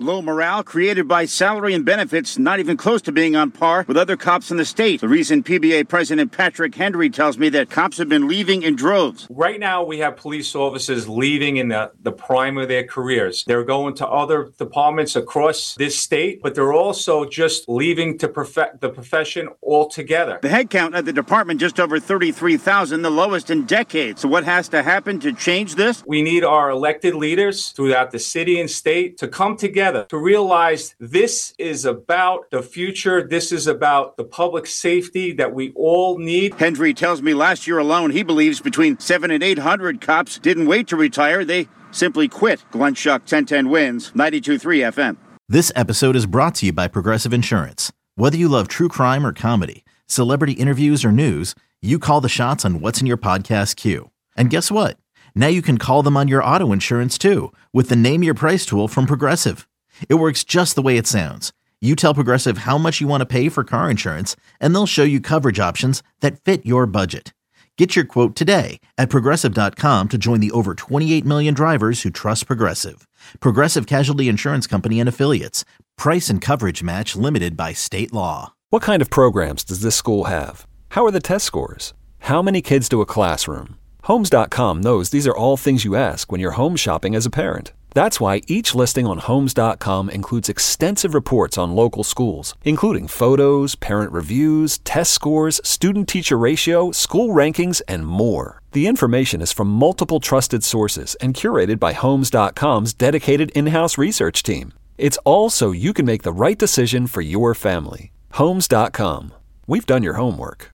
Low morale created by salary and benefits not even close to being on par with other cops in the state. The recent PBA President Patrick Henry tells me that cops have been leaving in droves. Right now, we have police officers leaving in the prime of their careers. They're going to other departments across this state, but they're also just leaving to perfect the profession altogether. The headcount at the department just over 33,000, the lowest in decades. So what has to happen to change this? We need our elected leaders throughout the city and state to come together to realize this is about the future. This is about the public safety that we all need. Henry tells me last year alone, he believes between 700 and 800 cops didn't wait to retire. They simply quit. Glenn Schuck, 1010 Wins, 92.3 FM. This episode is brought to you by Progressive Insurance. Whether you love true crime or comedy, celebrity interviews or news, you call the shots on what's in your podcast queue. And guess what? Now you can call them on your auto insurance too with the Name Your Price tool from Progressive. It works just the way it sounds. You tell Progressive how much you want to pay for car insurance, and they'll show you coverage options that fit your budget. Get your quote today at Progressive.com to join the over 28 million drivers who trust Progressive. Progressive Casualty Insurance Company and Affiliates. Price and coverage match limited by state law. What kind of programs does this school have? How are the test scores? How many kids do a classroom? Homes.com knows these are all things you ask when you're home shopping as a parent. That's why each listing on Homes.com includes extensive reports on local schools, including photos, parent reviews, test scores, student-teacher ratio, school rankings, and more. The information is from multiple trusted sources and curated by Homes.com's dedicated in-house research team. It's all so you can make the right decision for your family. Homes.com. We've done your homework.